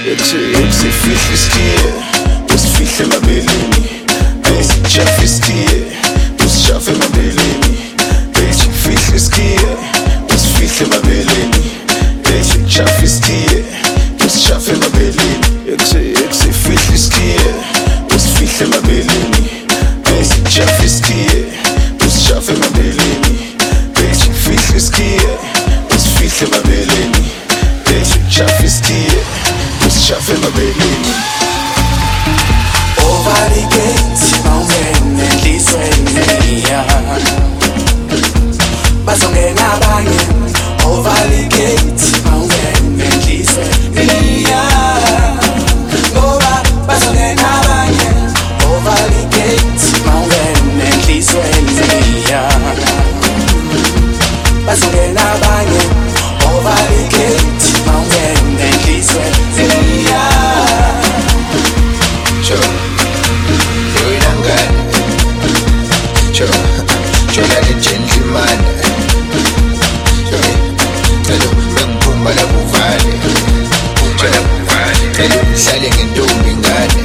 Sifihle iskiye, usifihle emabeleni. Sijafe iskiye, usishafe emabeleni. Sifihle iskiye, usifihle emabeleni. Sijafe iskiye, usishafe emabeleni. Sifihle iskiye, usifihle emabeleni. Sijafe iskiye, usishafe emabeleni. Sifihle iskiye, usifihle emabeleni. Sijafe iskiye, usishafe emabeleni. Over the gates, mawungene enhlisweni bazongena abanye. Over the gates, mawungene enhlisweni ngoba bazongena abanye. Over the gates, mawungene enhlisweni bazongena abanye. Over the gates, mawungene enhlisweni. Like a gentleman. Hello, bengiphuma la kuvale. Hello, ngihlale ngentombi ngane.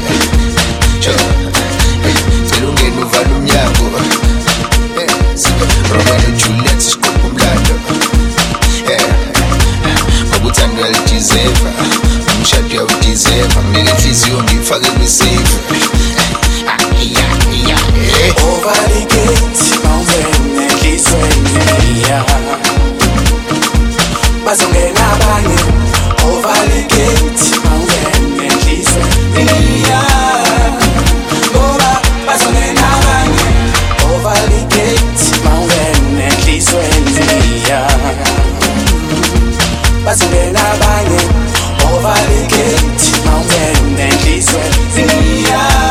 Cela ungene uvale umnyango. Romeo and Juliet siqopha umlando. Ngokuthanda uyalideserva, umshado uyawudeserva. Mina inhliziyo ngiyifake kwiseyifu. Over the gates, mawungene enhlisweni bazongena abanye. Over the gates, mawungene enhlisweni ngoba bazongena abanye. Over the gates, mawungene enhlisweni bazongena abanye. Over the gates, mawungene enhlisweni.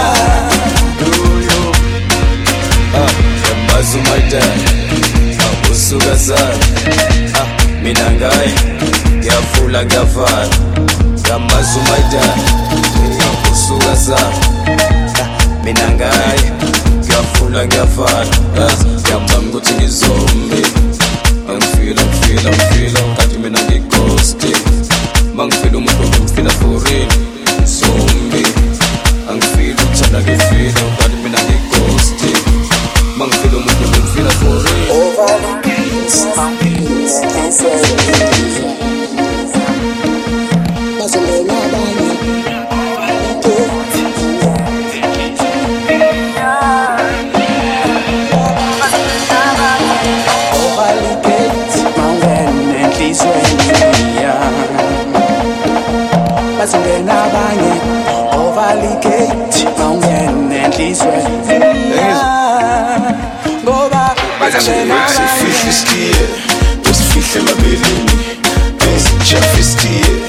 Umaidana, usuka sana. Mina ngaye, ngiyafula ngiyavala. Ngamazi umaidana, usuka sana. Mina ngaye, ngiyafula ngiyavala. Ngiyambanga ukuthi ngizombi. Angifila ngathi mina ngighosti. Mangifila umuntu ngifila for real. Zombi. Angifila ukuthanda ngifila ngathi mina ngighosti. Mangifila umuntu ngifila for real. Over the gates, bazongena abanye. Over the gates, mawungene enhlisweni bazongena abanye. Over the gate, mawungene enhlisweni ngoba bazongena abanye. Sifihle iskiye, usifihle emabeleni. Sijafe iskiye,